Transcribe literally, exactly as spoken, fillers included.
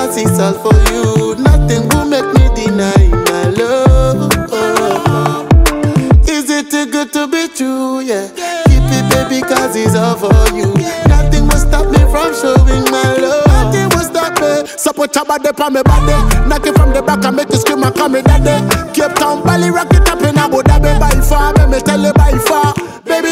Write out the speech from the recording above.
cause it's all for you. Nothing will make me deny my love. Is it too good to be true? Yeah. Keep it, baby, cause it's all for you. Nothing will stop me from showing my love. Nothing will stop me. Support your body for me body. Knock it from the back and make you scream and call me daddy. Cape Town, Bali, rock it up in Abu Dhabi. By far, let me tell you by far. Baby,